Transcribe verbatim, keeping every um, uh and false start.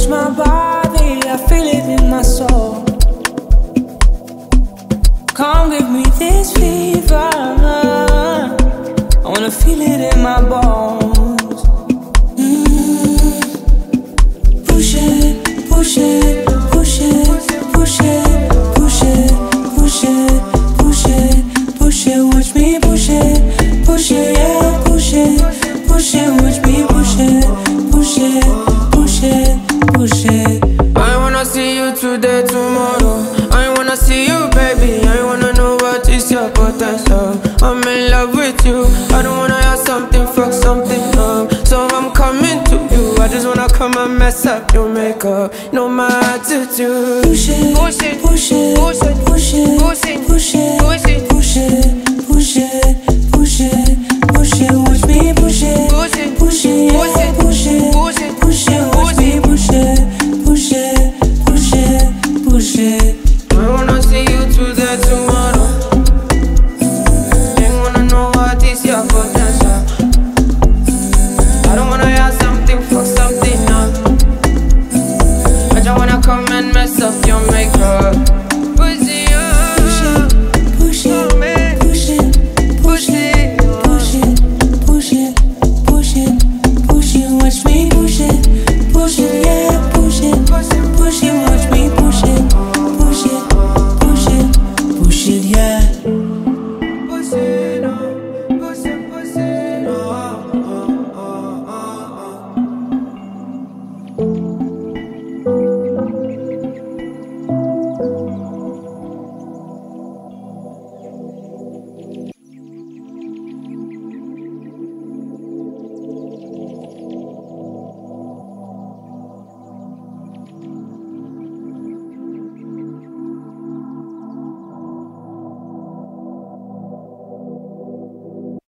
push my body, I feel it in my soul. Come give me this fever, I wanna feel it in my bones. mm. Push it, push it, push it, push it, push it, push it, push it, push it, watch me push it, push it, yeah, push it, push it, watch me push it, push it, push it, push it. I wanna see you today, tomorrow. I wanna see you, baby. I wanna know what is your potential. I'm in love with you. I don't wanna have something, fuck something up. So I'm coming to you. I just wanna come and mess up your makeup. Know my attitude. Push it, push it, push it, push it, push it, push it, push it.